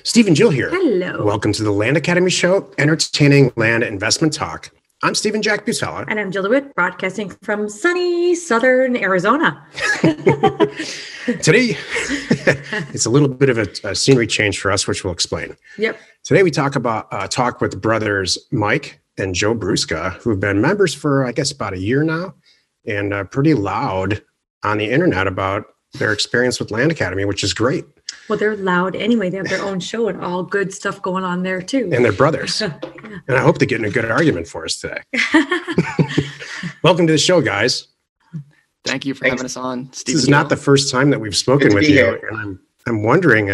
Steve and Jill here. Hello. Welcome to the Land Academy Show, entertaining land investment talk. I'm Stephen Jack Butala. And I'm Jill DeWitt, broadcasting from sunny southern Arizona. Today, it's a little bit of a scenery change for us, which we'll explain. Yep. Today, we talk with brothers Mike and Joe Brusca, who've been members for, I guess, about a year now, and pretty loud on the internet about their experience with Land Academy, which is great. Well, they're loud anyway. They have their own show and all good stuff going on there, too. And they're brothers. Yeah. And I hope they're getting a good argument for us today. Welcome to the show, guys. Thank you for having us on, Steve. This is not the first time that we've spoken with you. And I'm wondering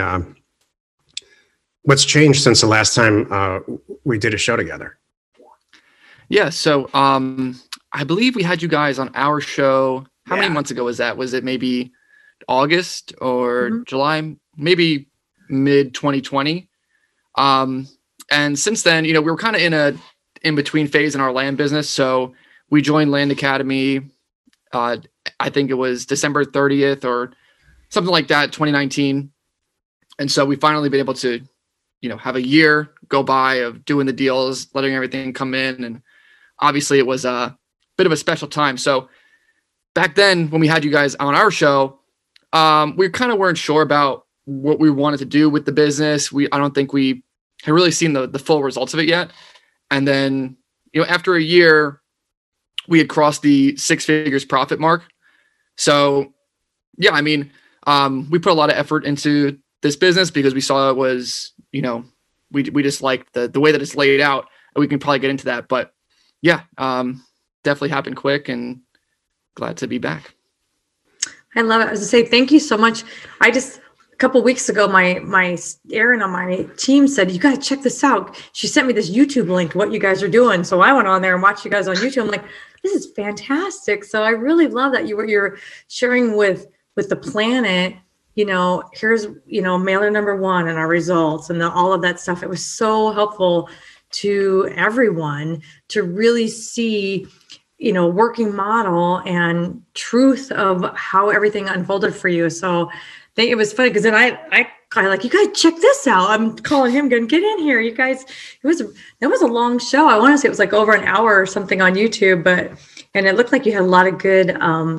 what's changed since the last time we did a show together. Yeah, so I believe we had you guys on our show. How many months ago was that? Was it maybe August or July? Maybe mid 2020. And since then, we were kind of in a in-between phase in our land business. So we joined Land Academy. I think it was December 30th or something like that, 2019. And so we finally been able to, have a year go by of doing the deals, letting everything come in. And obviously it was a bit of a special time. So back then when we had you guys on our show, we kind of weren't sure about what we wanted to do with the business. I don't think we had really seen the full results of it yet. And then, after a year, we had crossed the 6 figures profit mark. So yeah, we put a lot of effort into this business because we saw it was, we just liked the way that it's laid out, and we can probably get into that. But yeah, definitely happened quick, and glad to be back. I love it. I was going to say, thank you so much. A couple of weeks ago, my Erin on my team said, you got to check this out. She sent me this YouTube link, what you guys are doing. So I went on there and watched you guys on YouTube. I'm like, this is fantastic. So I really love that you're sharing with the planet, here's, mailer number 1 and our results and all of that stuff. It was so helpful to everyone to really see, working model and truth of how everything unfolded for you. So I think it was funny because then I like, you guys check this out. I'm calling him, going, get in here, you guys. That was a long show. I want to say it was like over an hour or something on YouTube, and it looked like you had a lot of good,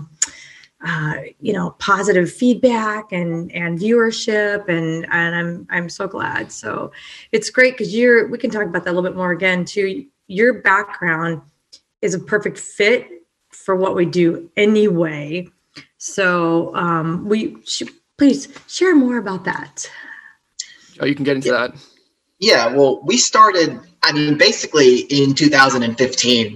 positive feedback and viewership, and I'm so glad. So it's great because we can talk about that a little bit more again too. Your background is a perfect fit for what we do anyway. So please share more about that. Oh, you can get into that. Yeah, well, we started, basically in 2015.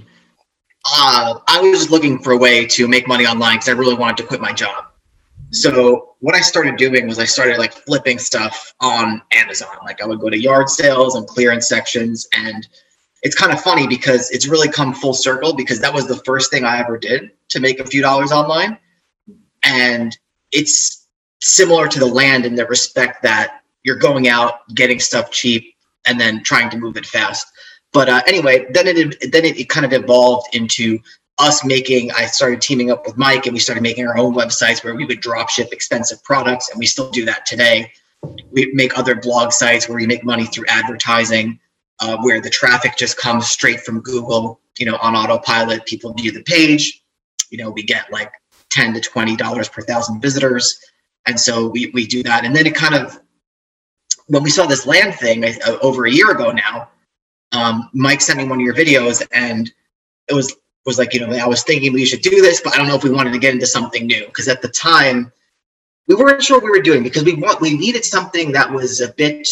I was just looking for a way to make money online because I really wanted to quit my job. So what I started doing was I started flipping stuff on Amazon. I would go to yard sales and clearance sections, and it's kind of funny because it's really come full circle because that was the first thing I ever did to make a few dollars online. And it's similar to the land in the respect that you're going out, getting stuff cheap, and then trying to move it fast. But anyway, then it kind of evolved into us I started teaming up with Mike, and we started making our own websites where we would drop ship expensive products, and we still do that today. We make other blog sites where we make money through advertising, where the traffic just comes straight from Google, on autopilot. People view the page, we get like $10 to $20 per 1,000 visitors. And so we do that. And then it kind of, when we saw this land thing over a year ago now, Mike sent me one of your videos, and it was like, I was thinking we should do this, but I don't know if we wanted to get into something new. Because at the time, we weren't sure what we were doing because we needed something that was a bit,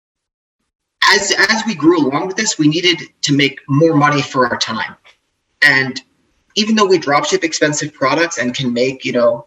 as we grew along with this, we needed to make more money for our time. And even though we drop ship expensive products and can make, $1,000,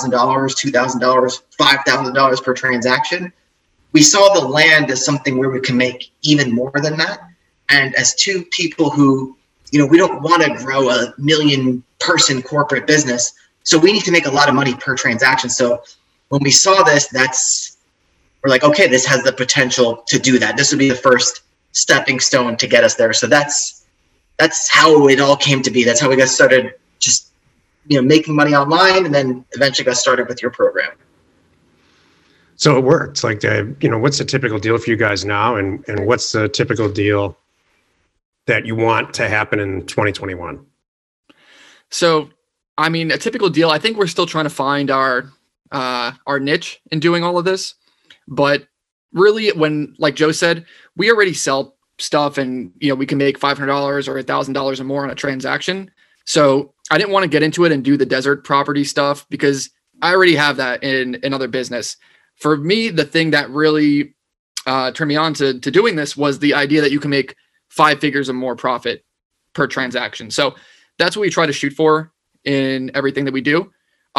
$2,000, $5,000 per transaction, we saw the land as something where we can make even more than that. And as two people who, we don't want to grow a 1 million person corporate business, so we need to make a lot of money per transaction. So when we saw this, we're like, okay, this has the potential to do that. This would be the first stepping stone to get us there. So that's how it all came to be. That's how we got started, just making money online, and then eventually got started with your program. So it worked. Like, what's the typical deal for you guys now, and what's the typical deal that you want to happen in 2021? So, I mean, a typical deal, I think we're still trying to find our niche in doing all of this. But really, when, like Joe said, we already sell stuff and, we can make $500 or $1,000 or more on a transaction. So I didn't want to get into it and do the desert property stuff because I already have that in another business. For me, the thing that really turned me on to doing this was the idea that you can make 5 figures or more profit per transaction. So that's what we try to shoot for in everything that we do.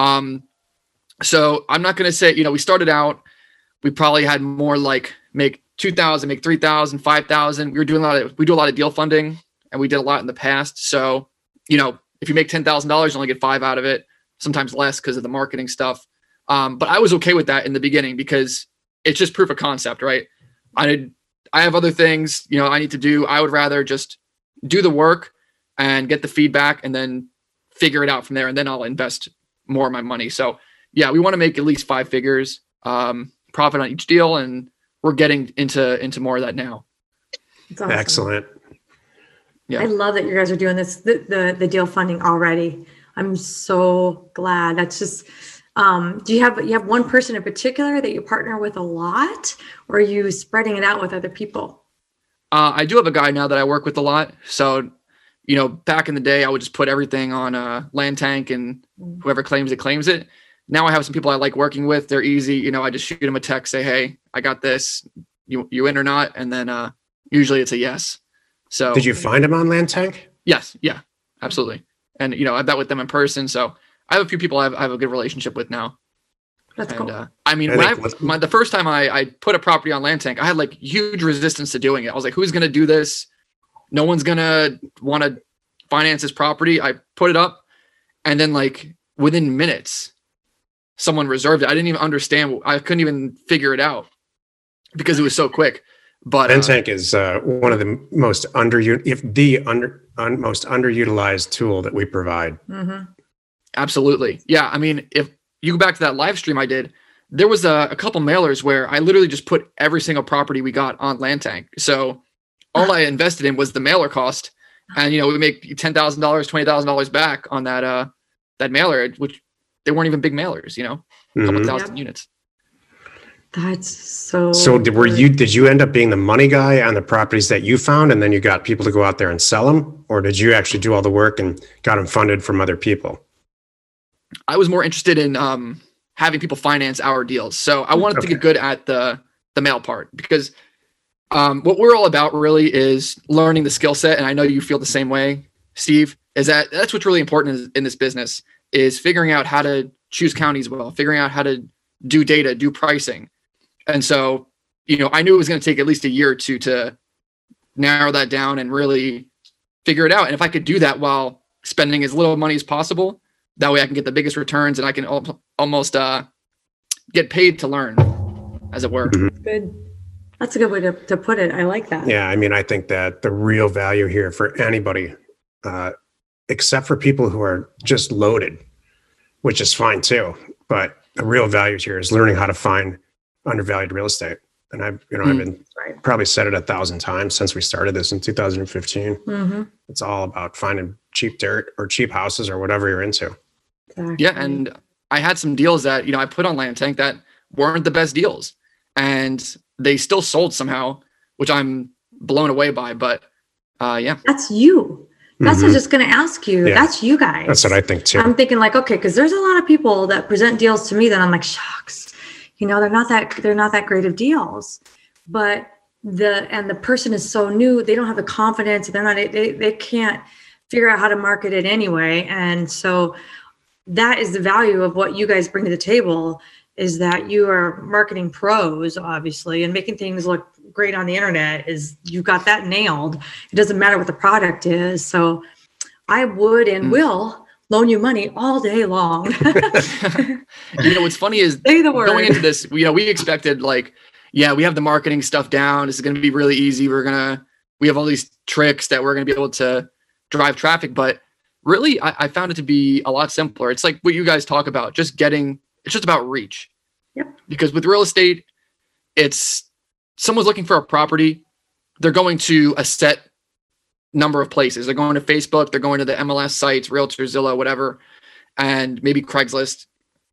So I'm not going to say, we started out, we probably had more like make 2,000, make 3,000, 5,000. We do a lot of deal funding, and we did a lot in the past. So, if you make $10,000, you only get 5 out of it, sometimes less because of the marketing stuff. But I was okay with that in the beginning because it's just proof of concept, right? I have other things, I need to do. I would rather just do the work and get the feedback and then figure it out from there. And then I'll invest more of my money. So yeah, we want to make at least 5 figures profit on each deal. And we're getting into more of that now. That's awesome. Excellent. Yeah. I love that you guys are doing this, the deal funding already. I'm so glad. That's just, do you have one person in particular that you partner with a lot, or are you spreading it out with other people? I do have a guy now that I work with a lot. So, back in the day, I would just put everything on Land Tank and whoever claims it. Now I have some people I like working with. They're easy. I just shoot them a text, say, hey, I got this. You in or not? And then usually it's a yes. So did you find him on Land Tank? Yes. Yeah, absolutely. And, I've met with them in person. So I have a few people I have a good relationship with now. That's cool. I mean, the first time I put a property on Land Tank, I had like huge resistance to doing it. I was like, who's going to do this? No one's going to want to finance this property. I put it up, and then like within minutes, someone reserved it. I didn't even understand. I couldn't even figure it out because it was so quick. But Land Tank is one of the most most underutilized tool that we provide. Mm-hmm. Absolutely. Yeah. I mean, if you go back to that live stream I did, there was a couple mailers where I literally just put every single property we got on Land Tank. So all I invested in was the mailer cost. And, we make $10,000, $20,000 back on that mailer, which they weren't even big mailers, a couple thousand units. That's so. So did you end up being the money guy on the properties that you found, and then you got people to go out there and sell them? Or did you actually do all the work and got them funded from other people? I was more interested in having people finance our deals. So I wanted to get good at the mail part, because what we're all about really is learning the skill set. And I know you feel the same way, Steve, that's what's really important in this business, is figuring out how to choose counties well, figuring out how to do data, do pricing. And so, I knew it was going to take at least a year or two to narrow that down and really figure it out. And if I could do that while spending as little money as possible, that way I can get the biggest returns, and I can almost get paid to learn, as it were. Mm-hmm. Good. That's a good way to put it. I like that. Yeah. I mean, I think that the real value here for anybody, except for people who are just loaded, which is fine too, but the real value here is learning how to find undervalued real estate. And I've been probably said it 1,000 times since we started this in 2015. Mm-hmm. It's all about finding cheap dirt or cheap houses or whatever you're into. Exactly. Yeah. And I had some deals that, I put on Land Tank that weren't the best deals, and they still sold somehow, which I'm blown away by. But yeah. That's you. That's what I was just going to ask you. Yeah. That's you guys. That's what I think too. I'm thinking like, okay, because there's a lot of people that present deals to me that I'm like, shucks, they're not that great of deals. But the person is so new, they don't have the confidence. They can't figure out how to market it anyway. And so that is the value of what you guys bring to the table, is that you are marketing pros, obviously, and making things look great on the internet. Is you've got that nailed. It doesn't matter what the product is. So I would and will loan you money all day long. What's funny is going into this, we expected we have the marketing stuff down. This is going to be really easy. We have all these tricks that we're going to be able to drive traffic. But really, I found it to be a lot simpler. It's like what you guys talk about, it's just about reach. Yep. Because with real estate, it's someone's looking for a property, they're going to a set number of places. They're going to Facebook, they're going to the MLS sites, Realtor, Zillow, whatever, and maybe Craigslist,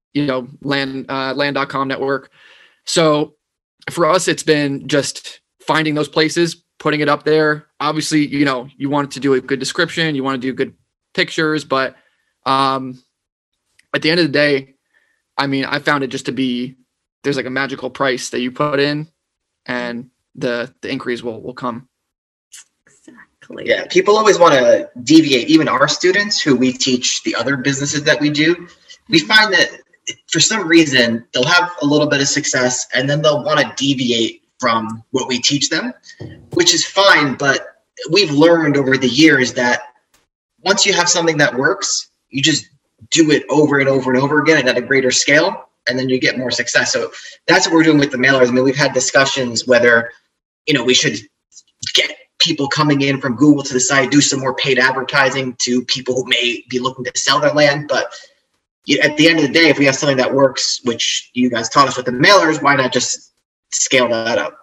land.com network. So for us, it's been just finding those places, putting it up there. Obviously, you want to do a good description, you want to do good pictures, but at the end of the day, I mean, I found it just to be, there's like a magical price that you put in and the inquiries will come. Exactly. Yeah, people always want to deviate. Even our students who we teach the other businesses that we do, we find that for some reason they'll have a little bit of success and then they'll want to deviate from what we teach them, which is fine. But we've learned over the years that once you have something that works, you just do it over and over and over again and at a greater scale, and then you get more success. So that's what we're doing with the mailers. I mean, we've had discussions whether, we should get people coming in from Google to the site, do some more paid advertising to people who may be looking to sell their land. But at the end of the day, if we have something that works, which you guys taught us with the mailers, why not just scale that up?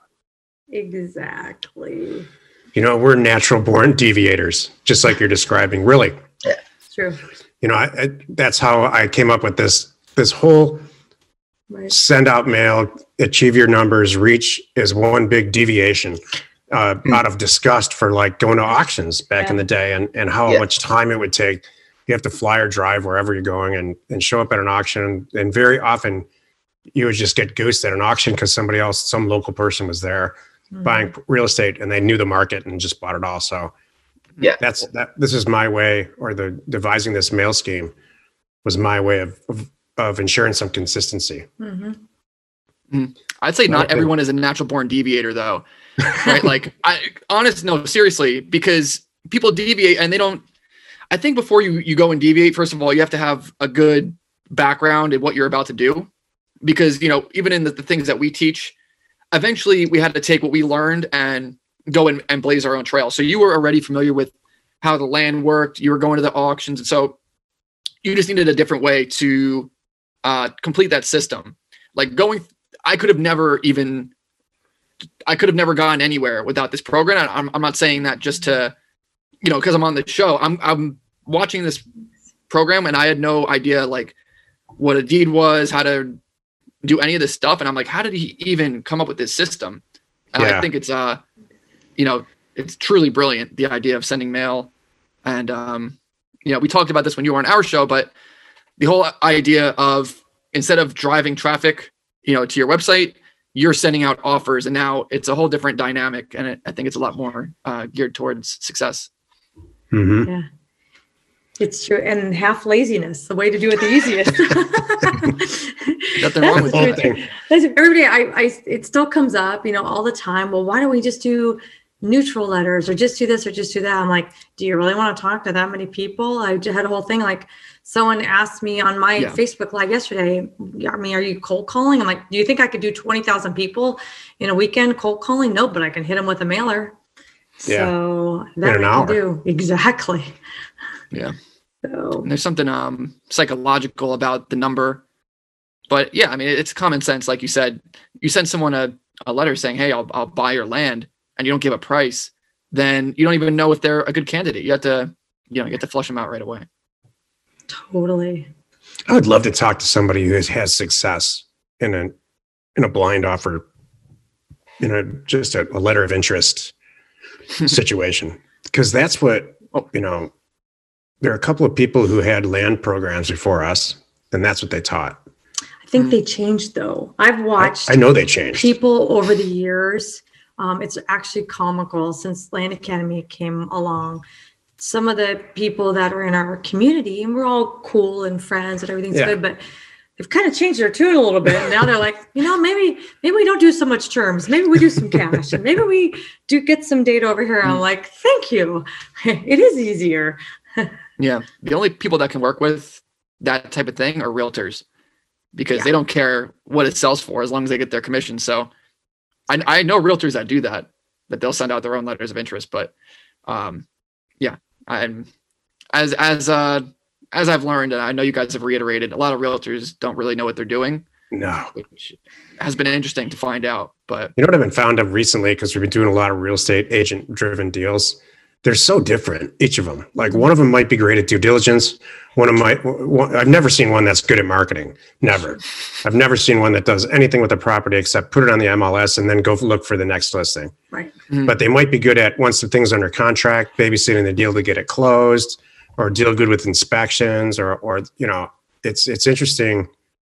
Exactly. We're natural born deviators, just like you're describing, really. Yeah, It's true. That's how I came up with this whole Right. send out mail, achieve your numbers, reach is one big deviation out of disgust for like going to auctions back in the day and how much time it would take. You have to fly or drive wherever you're going and show up at an auction. And very often you would just get goosed at an auction because some local person was there buying real estate and they knew the market and just bought it all. So yeah, this is my way, or the devising this mail scheme was my way of ensuring some consistency. I'd say not everyone is a natural born deviator though. Right? Like seriously, because people deviate and they don't, I think before you go and deviate, first of all, you have to have a good background in what you're about to do, because, even in the things that we teach, eventually we had to take what we learned and go and blaze our own trail. So you were already familiar with how the land worked. You were going to the auctions. And so you just needed a different way to complete that system. Like I could have never gone anywhere without this program. I'm not saying that just to, because I'm on the show. I'm watching this program and I had no idea like what a deed was, how to do any of this stuff. And I'm like, how did he even come up with this system? And I think it's, it's truly brilliant, the idea of sending mail. And, we talked about this when you were on our show, but the whole idea of instead of driving traffic, to your website, you're sending out offers, and now it's a whole different dynamic. And I think it's a lot more geared towards success. Mm-hmm. Yeah, it's true. And half laziness, the way to do it the easiest. Nothing wrong with that. Everybody, it still comes up, all the time. Well, why don't we just do neutral letters or just do this or just do that? I'm like, do you really want to talk to that many people? I had a whole thing like someone asked me on my Facebook Live yesterday, I mean, are you cold calling? I'm like, do you think I could do 20,000 people in a weekend cold calling? No, but I can hit them with a mailer. So that in an hour. do. Exactly. Yeah. So And there's something psychological about the number. But yeah, I mean, it's common sense. Like you said, you send someone a letter saying, hey, I'll buy your land, and you don't give a price, then you don't even know if they're a good candidate. You have to, you have to flush them out right away. totally. I would love to talk to somebody who has success in a blind offer, just a letter of interest situation, because that's what, there are a couple of people who had land programs before us, and that's what they taught. I think they changed though. I've watched I know they changed. people over the years. It's actually comical since Land Academy came along. Some of the people that are in our community, and we're all cool and friends and everything's good, but they've kind of changed their tune a little bit. And now they're like, maybe we don't do so much terms. Maybe we do some cash, and maybe we do get some data over here. I'm like, thank you. It is easier. Yeah. The only people that can work with that type of thing are realtors, because they don't care what it sells for as long as they get their commission. So I know realtors that do that they'll send out their own letters of interest. But I'm as I've learned, and I know you guys have reiterated, a lot of realtors don't really know what they're doing. No. which has been interesting to find out. But You know what I've been found out recently, because we've been doing a lot of real estate agent driven deals. They're so different, each of them. Like one of them might be great at due diligence. I've never seen one that's good at marketing. Never. I've never seen one that does anything with the property except put it on the MLS and then go look for the next listing. Right. But they might be good at, once the thing's under contract, babysitting the deal to get it closed, or deal good with inspections, or it's interesting.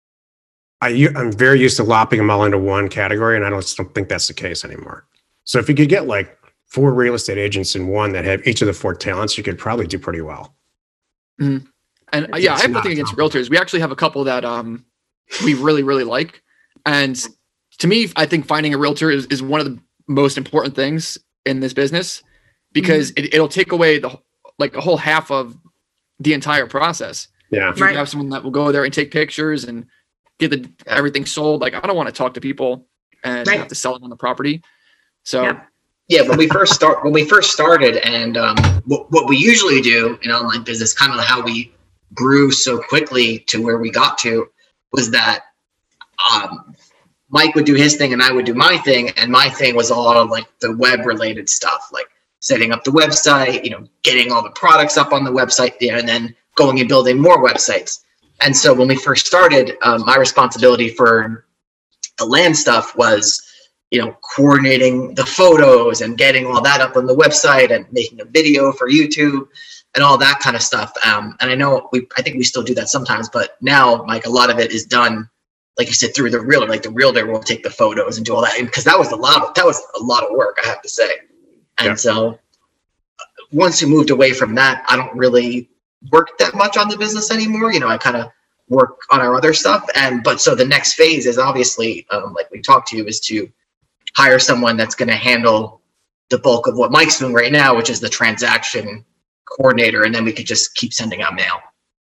I'm very used to lopping them all into one category, and I don't think that's the case anymore. So if you could get like 4 real estate agents in one that have each of the 4 talents, you could probably do pretty well. and I have nothing against realtors. We actually have a couple that we really, really like. And to me, I think finding a realtor is one of the most important things in this business, because it'll take away a whole half of the entire process. Yeah. If you have someone that will go there and take pictures and get everything sold. Like, I don't want to talk to people and have to sell them on the property. So yeah, when we first started, and what we usually do in online business, kind of how we grew so quickly to where we got to, was that Mike would do his thing and I would do my thing, and my thing was a lot of like the web related stuff, like setting up the website, getting all the products up on the website, and then going and building more websites. And so when we first started, my responsibility for the land stuff was, coordinating the photos and getting all that up on the website and making a video for YouTube and all that kind of stuff. And I think we still do that sometimes, but now, Mike, a lot of it is done, like you said, through the realtor. Like the realtor will take the photos and do all that, because that was a lot of work, I have to say. And so once we moved away from that, I don't really work that much on the business anymore. I kind of work on our other stuff. But so the next phase is obviously, like we talked to you, is to hire someone that's going to handle the bulk of what Mike's doing right now, which is the transaction coordinator. And then we could just keep sending out mail.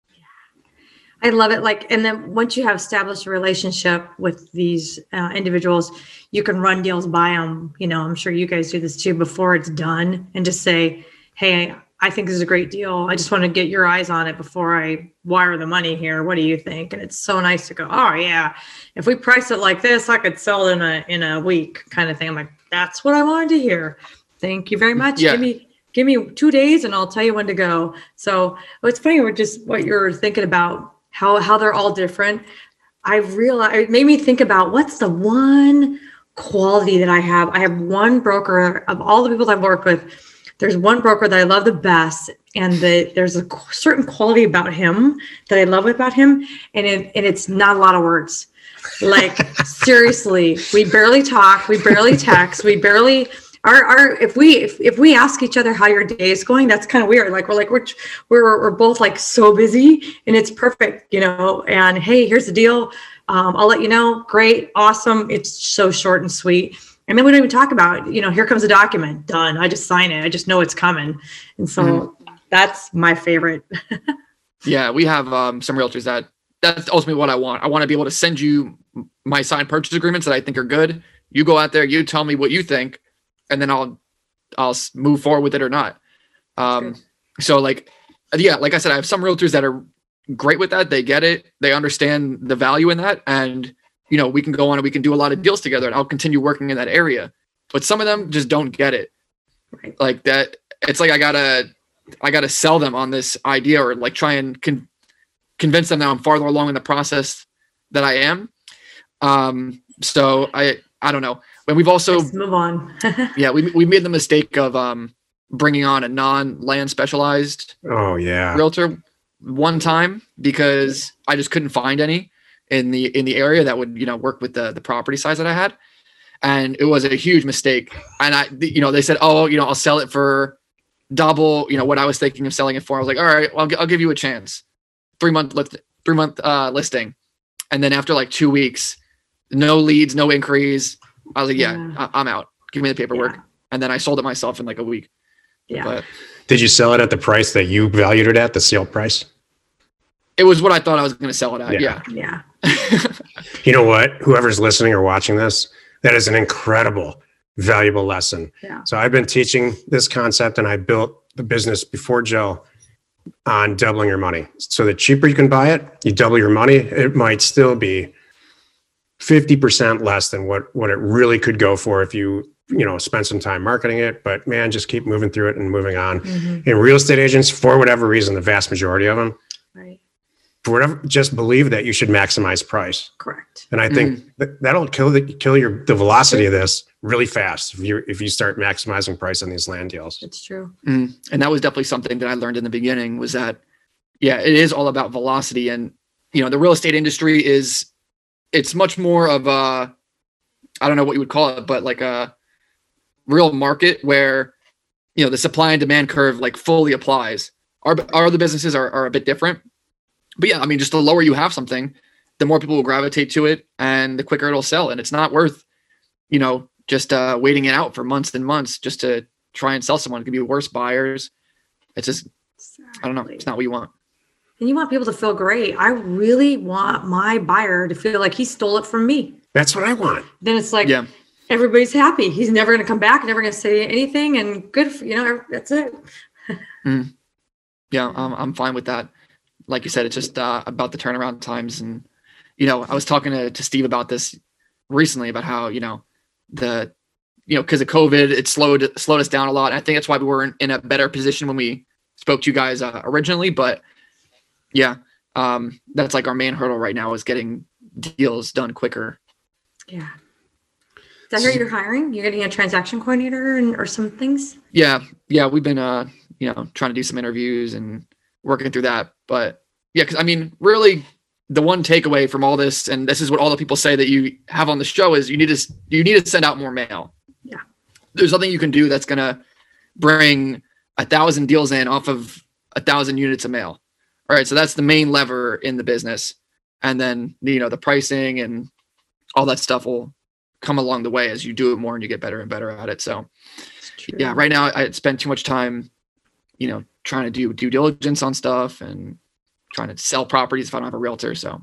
I love it. And then once you have established a relationship with these individuals, you can run deals by them. I'm sure you guys do this too before it's done, and just say, hey, I think this is a great deal. I just want to get your eyes on it before I wire the money here. What do you think? And it's so nice to go, oh yeah, if we price it like this, I could sell it in a week, kind of thing. I'm like, that's what I wanted to hear. Thank you very much. Yeah. Give me 2 days and I'll tell you when to go. So it's funny, we're just what you're thinking about, how they're all different. I realized it made me think about what's the one quality that I have. I have one broker of all the people that I've worked with. There's one broker that I love the best, and there's a certain quality about him that I love about him, and it's not a lot of words. Like seriously, we barely talk, we barely text, we barely. If we ask each other how your day is going, that's kind of weird. Like we're both like so busy, and it's perfect, And hey, here's the deal. I'll let you know. Great, awesome. It's so short and sweet. And then we don't even talk about, here comes the document. Done. I just sign it. I just know it's coming. And so that's my favorite. Yeah, we have some realtors that's ultimately what I want. I want to be able to send you my signed purchase agreements that I think are good. You go out there, you tell me what you think, and then I'll move forward with it or not. So like I said, I have some realtors that are great with that. They get it. They understand the value in that. And we can go on and we can do a lot of deals together, and I'll continue working in that area. But some of them just don't get it. Right. Like that. It's like I gotta sell them on this idea, or like try and convince them that I'm farther along in the process that I am. So I don't know. But we've also Let's move on. we made the mistake of bringing on a non-land specialized realtor one time, because I just couldn't find any in the area that would work with the property size that I had, and it was a huge mistake. And they said, I'll sell it for double what I was thinking of selling it for. I was like, all right, well, I'll give you a chance. 3-month listing, and then after like 2 weeks, no leads, no inquiries. I was like, I'm out. Give me the paperwork, and then I sold it myself in like a week. Yeah. But Did you sell it at the price that you valued it at, the sale price? it was what I thought I was going to sell it at. Yeah. Yeah. You know what? Whoever's listening or watching this, that is an incredible, valuable lesson. Yeah. So I've been teaching this concept, and I built the business before Joe on doubling your money. So the cheaper you can buy it, you double your money. It might still be 50% less than what it really could go for if you spend some time marketing it. But man, just keep moving through it and moving on. And real estate agents, for whatever reason, the vast majority of them, Right. for whatever, just believe that you should maximize price. Correct. And I think that'll kill the velocity of this really fast if you start maximizing price on these land deals. It's true. And that was definitely something that I learned in the beginning, was that, yeah, it is all about velocity. And, the real estate industry it's much more of a, I don't know what you would call it, but like a real market where, the supply and demand curve like fully applies. Our other businesses are a bit different, but yeah, I mean, just the lower you have something, the more people will gravitate to it and the quicker it'll sell. And it's not worth, just waiting it out for months and months just to try and sell someone. It could be worse buyers. It's just, I don't know. It's not what you want. And you want people to feel great. I really want my buyer to feel like he stole it from me. That's what I want. Then it's like, Yeah. everybody's happy. He's never going to come back, never going to say anything. And good, that's it. Yeah, I'm fine with that. Like you said, it's just about the turnaround times. And, I was talking to Steve about this recently, about how, because of COVID, it slowed us down a lot. And I think that's why we were in a better position when we spoke to you guys originally. But yeah, that's like our main hurdle right now, is getting deals done quicker. Yeah. Did I hear you're hiring? You're getting a transaction coordinator or some things? Yeah. We've been, trying to do some interviews and working through that. But yeah, because I mean, really, the one takeaway from all this, and this is what all the people say that you have on the show, is you need to send out more mail. Yeah. There's nothing you can do that's going to bring 1,000 deals in off of 1,000 units of mail. All right. So that's the main lever in the business. And then, the pricing and all that stuff will come along the way as you do it more and you get better and better at it. So yeah, right now I spend too much time, trying to do due diligence on stuff and trying to sell properties if I don't have a realtor. So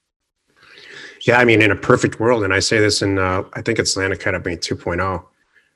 yeah, I mean, in a perfect world, and I say this in, I think it's Land Academy 2.0,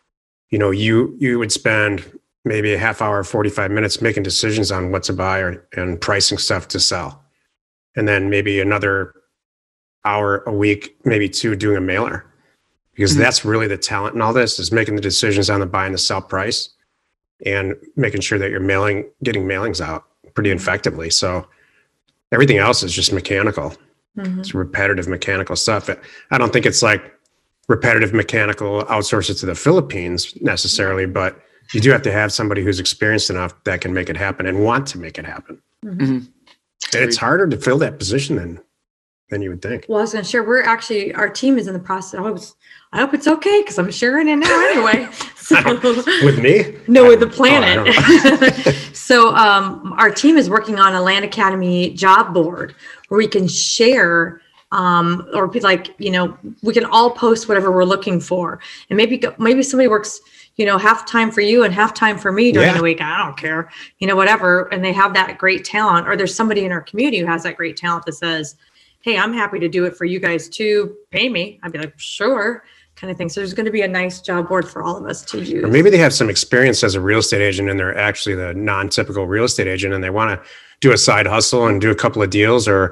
you would spend maybe a half hour, 45 minutes making decisions on what to buy and pricing stuff to sell. And then maybe another hour a week, maybe two, doing a mailer. Because that's really the talent in all this, is making the decisions on the buy and the sell price and making sure that you're getting mailings out pretty effectively. So everything else is just mechanical. It's repetitive mechanical stuff. I don't think it's like repetitive mechanical, outsource it to the Philippines necessarily, but you do have to have somebody who's experienced enough that can make it happen and want to make it happen. And it's harder to fill that position than you would think. Well, I was going to share, our team is in the process. I hope it's okay, because I'm sharing it now anyway. So, with me? No, with the planet. So our team is working on a Land Academy job board where we can share, or be like, we can all post whatever we're looking for. And maybe somebody works, half time for you and half time for me during the week. I don't care, whatever. And they have that great talent, or there's somebody in our community who has that great talent that says, hey, I'm happy to do it for you guys too. Pay me. I'd be like, sure, kind of thing. So there's going to be a nice job board for all of us to use. Or maybe they have some experience as a real estate agent and they're actually the non-typical real estate agent and they want to do a side hustle and do a couple of deals or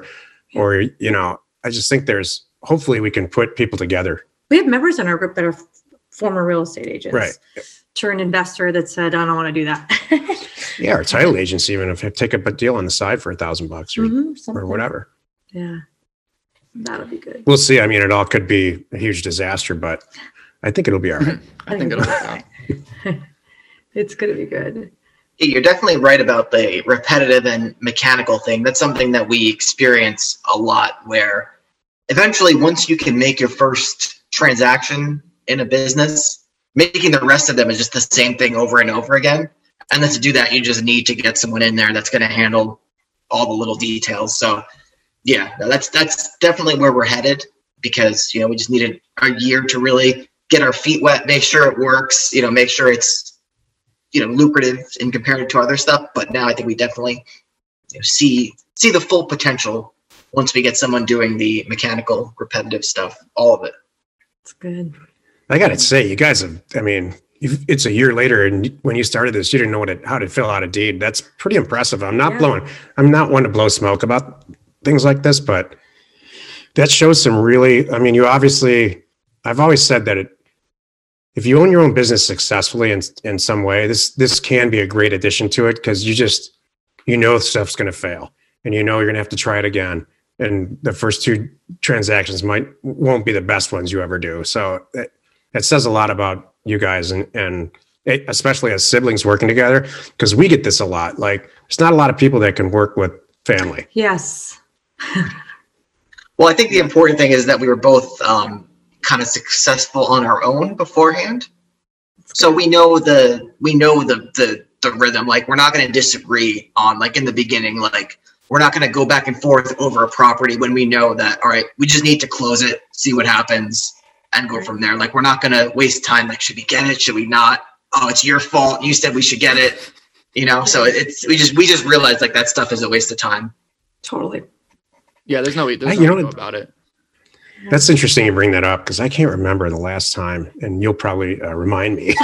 I just think hopefully we can put people together. We have members in our group that are former real estate agents. Right. Turned investor that said, I don't want to do that. Yeah. Or title agents, even if they take up a deal on the side for $1,000 or whatever. Yeah. That'll be good. We'll see. I mean, it all could be a huge disaster, but I think it'll be all right. I think it'll work out. It's going to be good. You're definitely right about the repetitive and mechanical thing. That's something that we experience a lot, where eventually once you can make your first transaction in a business, making the rest of them is just the same thing over and over again. And then to do that, you just need to get someone in there that's going to handle all the little details. So yeah, that's definitely where we're headed, because, we just needed a year to really get our feet wet, make sure it works, make sure it's, lucrative in compared to other stuff. But now I think we definitely see the full potential once we get someone doing the mechanical, repetitive stuff, all of it. It's good. I got to say, you guys have, it's a year later, and when you started this, you didn't know how to fill out a deed. That's pretty impressive. I'm not one to blow smoke about things like this, but that shows some really, I mean, you obviously, I've always said that if you own your own business successfully in some way, this can be a great addition to it, because stuff's going to fail, and you're going to have to try it again. And the first two transactions won't be the best ones you ever do. So it says a lot about you guys, and especially as siblings working together, because we get this a lot. Like, there's not a lot of people that can work with family. Yes. Well, I think the important thing is that we were both kind of successful on our own beforehand. So we know the rhythm. Like, we're not going to disagree on, like, in the beginning, like, we're not going to go back and forth over a property when we know that, all right, we just need to close it, see what happens, and go from there. Like, we're not going to waste time. Like, should we get it? Should we not? Oh, it's your fault. You said we should get it. So we just realized, like, that stuff is a waste of time. Totally. Yeah, there's no way to know about it. That's interesting you bring that up, because I can't remember the last time, and you'll probably remind me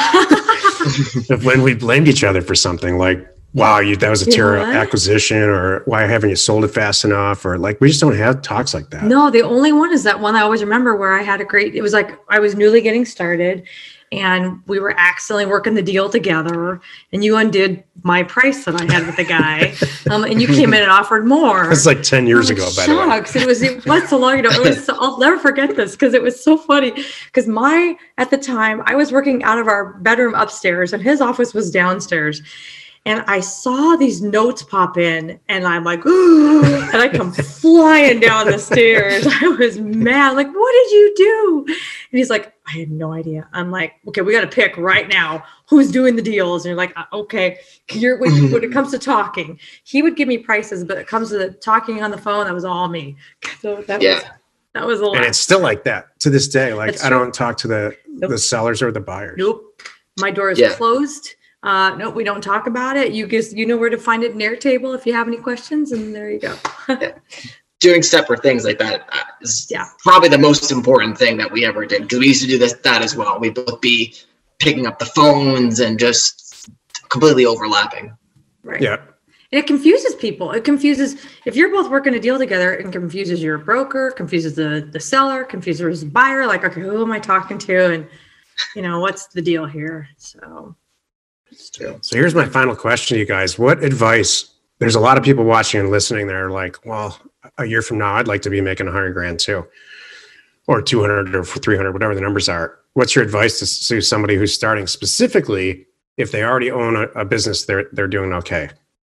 of when we blamed each other for something, like, wow, that was a terrible acquisition, or why haven't you sold it fast enough? Or, like, we just don't have talks like that. No, the only one is that one I always remember where I had it was like I was newly getting started, and we were accidentally working the deal together, and you undid my price that I had with the guy, and you came in and offered more. That's like 10 years ago, by the way. It was so long ago. I'll never forget this, because it was so funny. Because at the time, I was working out of our bedroom upstairs, and his office was downstairs. And I saw these notes pop in, and I'm like, ooh, and I come flying down the stairs. I was mad. Like, what did you do? And he's like, I had no idea. I'm like, okay, we got to pick right now who's doing the deals. And you're like, okay. When it comes to talking, he would give me prices, but it comes to the talking on the phone, that was all me. So that was a lot. And it's still like that to this day. Like, I don't talk to the sellers or the buyers. Nope. My door is closed. No, we don't talk about it. You know where to find it in Airtable if you have any questions, and there you go. Doing separate things like that is probably the most important thing that we ever did, because we used to do that as well. We'd both be picking up the phones and just completely overlapping. Right. Yeah. And it confuses people. It confuses, if you're both working a deal together, it confuses your broker, confuses the seller, confuses the buyer. Like, okay, who am I talking to? And, what's the deal here? So here's my final question to you guys. What advice, there's a lot of people watching and listening that are like, well, a year from now, I'd like to be making $100,000 too, or 200 or 300, whatever the numbers are. What's your advice to somebody who's starting, specifically if they already own a business, they're doing okay?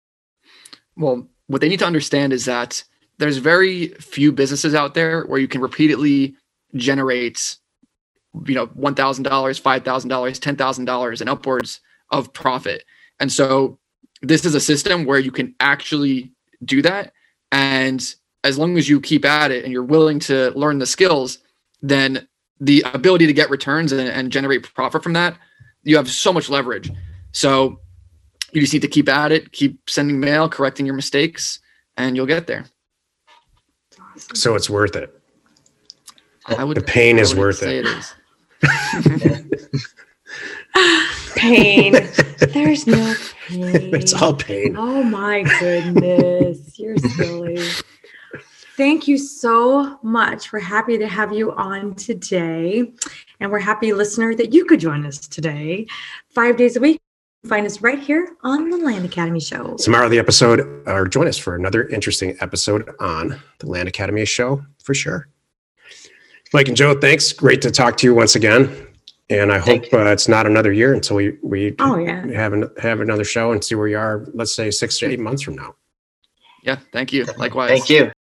Well, what they need to understand is that there's very few businesses out there where you can repeatedly generate, $1,000, $5,000, $10,000 and upwards of profit. And so this is a system where you can actually do that. And as long as you keep at it and you're willing to learn the skills, then the ability to get returns and generate profit from that, you have so much leverage. So you just need to keep at it, keep sending mail, correcting your mistakes, and you'll get there. So it's worth it. The pain is worth it. It is. Pain. There's no pain. It's all pain. Oh my goodness. You're silly. Thank you so much. We're happy to have you on today. And we're happy, listener, that you could join us today 5 days a week. Find us right here on the Land Academy Show. Tomorrow, the episode, or join us for another interesting episode on the Land Academy Show, for sure. Mike and Joe, thanks. Great to talk to you once again. And I hope it's not another year until we have another show and see where you are, let's say 6 to 8 months from now. Yeah, thank you. Likewise. Thank you.